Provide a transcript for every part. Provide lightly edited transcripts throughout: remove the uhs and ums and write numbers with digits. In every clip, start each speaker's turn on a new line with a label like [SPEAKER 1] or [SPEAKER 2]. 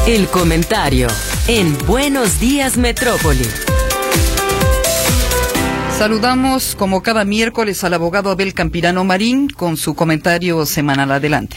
[SPEAKER 1] El comentario en Buenos Días Metrópoli.
[SPEAKER 2] Saludamos como cada miércoles al abogado Abel Campirano Marín con su comentario semanal. Adelante.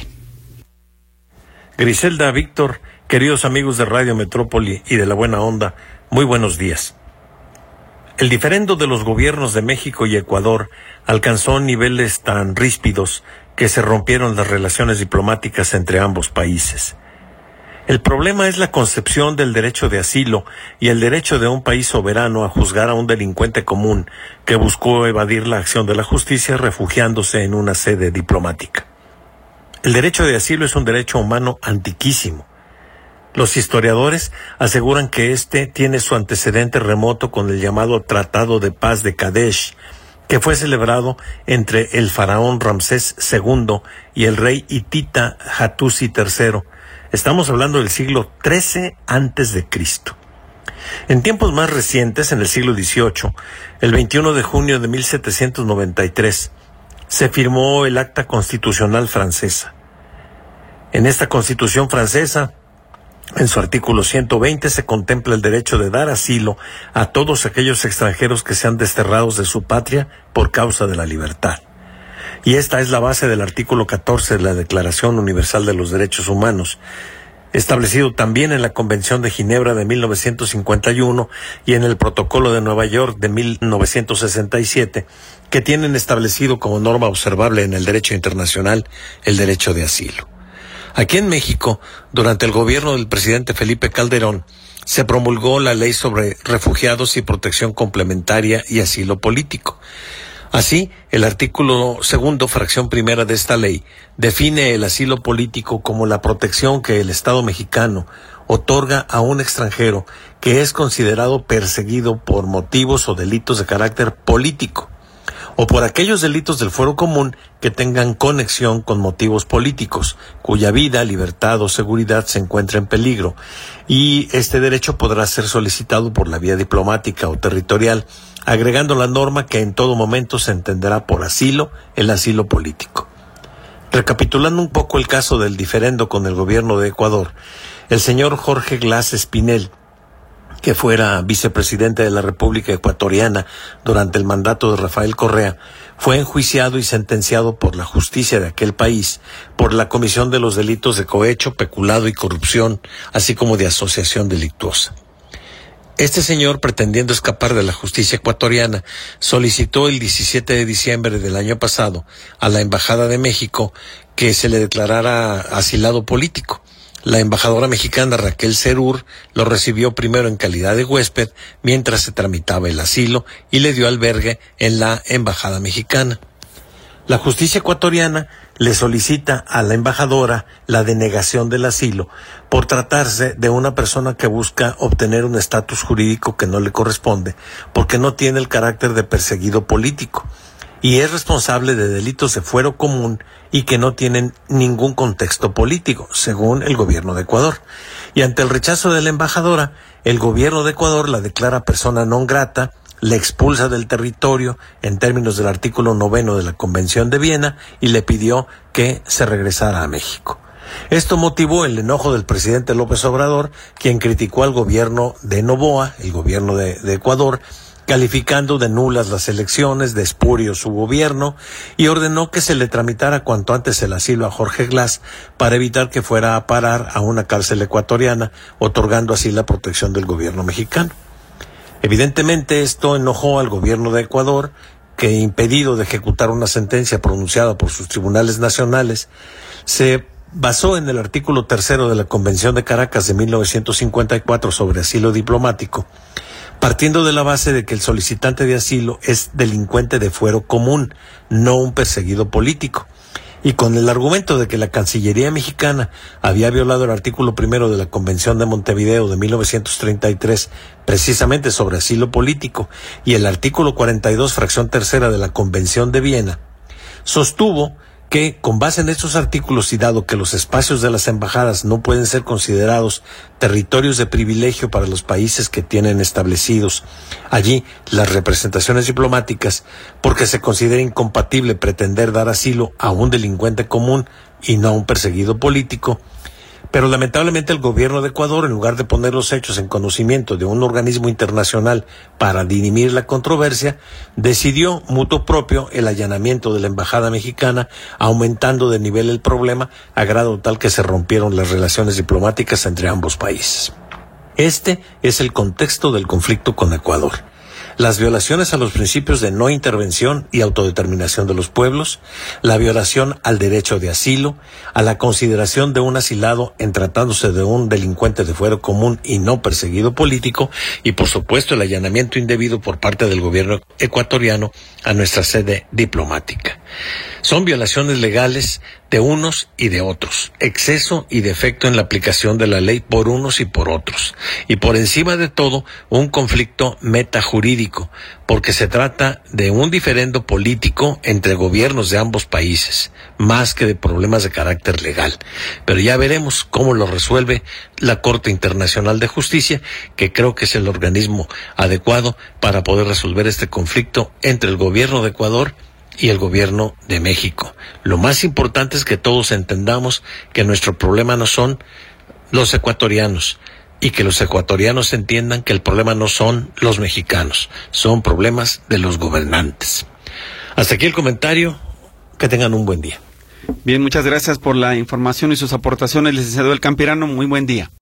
[SPEAKER 3] Griselda, Víctor, queridos amigos de Radio Metrópoli y de La Buena Onda, muy buenos días. El diferendo de los gobiernos de México y Ecuador alcanzó niveles tan ríspidos que se rompieron las relaciones diplomáticas entre ambos países. El problema es la concepción del derecho de asilo y el derecho de un país soberano a juzgar a un delincuente común que buscó evadir la acción de la justicia refugiándose en una sede diplomática. El derecho de asilo es un derecho humano antiquísimo. Los historiadores aseguran que este tiene su antecedente remoto con el llamado Tratado de Paz de Kadesh, que fue celebrado entre el faraón Ramsés II y el rey hitita Hattusi III. Estamos hablando del siglo XIII antes de Cristo. En tiempos más recientes, en el siglo XVIII, el 21 de junio de 1793, se firmó el Acta Constitucional Francesa. En esta Constitución francesa, en su artículo 120, se contempla el derecho de dar asilo a todos aquellos extranjeros que sean desterrados de su patria por causa de la libertad. Y esta es la base del artículo 14 de la Declaración Universal de los Derechos Humanos, establecido también en la Convención de Ginebra de 1951 y en el Protocolo de Nueva York de 1967, que tienen establecido como norma observable en el derecho internacional el derecho de asilo. Aquí en México, durante el gobierno del presidente Felipe Calderón, se promulgó la Ley sobre Refugiados y Protección Complementaria y Asilo Político. Así, el artículo 2, fracción primera de esta ley, define el asilo político como la protección que el Estado mexicano otorga a un extranjero que es considerado perseguido por motivos o delitos de carácter político, o por aquellos delitos del fuero común que tengan conexión con motivos políticos, cuya vida, libertad o seguridad se encuentra en peligro, y este derecho podrá ser solicitado por la vía diplomática o territorial, agregando la norma que en todo momento se entenderá por asilo el asilo político. Recapitulando un poco el caso del diferendo con el gobierno de Ecuador, el señor Jorge Glass Espinel, que fuera vicepresidente de la República Ecuatoriana durante el mandato de Rafael Correa, fue enjuiciado y sentenciado por la justicia de aquel país por la comisión de los delitos de cohecho, peculado y corrupción, así como de asociación delictuosa. Este señor, pretendiendo escapar de la justicia ecuatoriana, solicitó el 17 de diciembre del año pasado a la Embajada de México que se le declarara asilado político. La embajadora mexicana Raquel Cerur lo recibió primero en calidad de huésped mientras se tramitaba el asilo y le dio albergue en la embajada mexicana. La justicia ecuatoriana le solicita a la embajadora la denegación del asilo por tratarse de una persona que busca obtener un estatus jurídico que no le corresponde porque no tiene el carácter de perseguido político y es responsable de delitos de fuero común y que no tienen ningún contexto político, según el gobierno de Ecuador. Y ante el rechazo de la embajadora, el gobierno de Ecuador la declara persona non grata, le expulsa del territorio en términos del artículo 9 de la Convención de Viena y le pidió que se regresara a México. Esto motivó el enojo del presidente López Obrador, quien criticó al gobierno de Noboa, el gobierno de Ecuador, calificando de nulas las elecciones, de espurio su gobierno, y ordenó que se le tramitara cuanto antes el asilo a Jorge Glass para evitar que fuera a parar a una cárcel ecuatoriana, otorgando así la protección del gobierno mexicano. Evidentemente esto enojó al gobierno de Ecuador, que impedido de ejecutar una sentencia pronunciada por sus tribunales nacionales, se basó en el artículo 3 de la Convención de Caracas de 1954 sobre asilo diplomático, partiendo de la base de que el solicitante de asilo es delincuente de fuero común, no un perseguido político. Y con el argumento de que la Cancillería mexicana había violado el artículo 1 de la Convención de Montevideo de 1933, precisamente sobre asilo político, y el artículo 42, fracción 3 de la Convención de Viena, sostuvo que, con base en estos artículos y dado que los espacios de las embajadas no pueden ser considerados territorios de privilegio para los países que tienen establecidos allí las representaciones diplomáticas, porque se considera incompatible pretender dar asilo a un delincuente común y no a un perseguido político, Pero lamentablemente el gobierno de Ecuador, en lugar de poner los hechos en conocimiento de un organismo internacional para dirimir la controversia, decidió mutuo propio el allanamiento de la embajada mexicana, aumentando de nivel el problema a grado tal que se rompieron las relaciones diplomáticas entre ambos países. Este es el contexto del conflicto con Ecuador. Las violaciones a los principios de no intervención y autodeterminación de los pueblos, la violación al derecho de asilo, a la consideración de un asilado en tratándose de un delincuente de fuero común y no perseguido político, y por supuesto el allanamiento indebido por parte del gobierno ecuatoriano a nuestra sede diplomática. Son violaciones legales de unos y de otros, exceso y defecto en la aplicación de la ley por unos y por otros, y por encima de todo, un conflicto metajurídico, porque se trata de un diferendo político entre gobiernos de ambos países, más que de problemas de carácter legal. Pero ya veremos cómo lo resuelve la Corte Internacional de Justicia, que creo que es el organismo adecuado para poder resolver este conflicto entre el gobierno de Ecuador y el gobierno de México. Lo más importante es que todos entendamos que nuestro problema no son los ecuatorianos y que los ecuatorianos entiendan que el problema no son los mexicanos, son problemas de los gobernantes. Hasta aquí el comentario, que tengan un buen día.
[SPEAKER 4] Bien, muchas gracias por la información y sus aportaciones, licenciado El Campirano, muy buen día.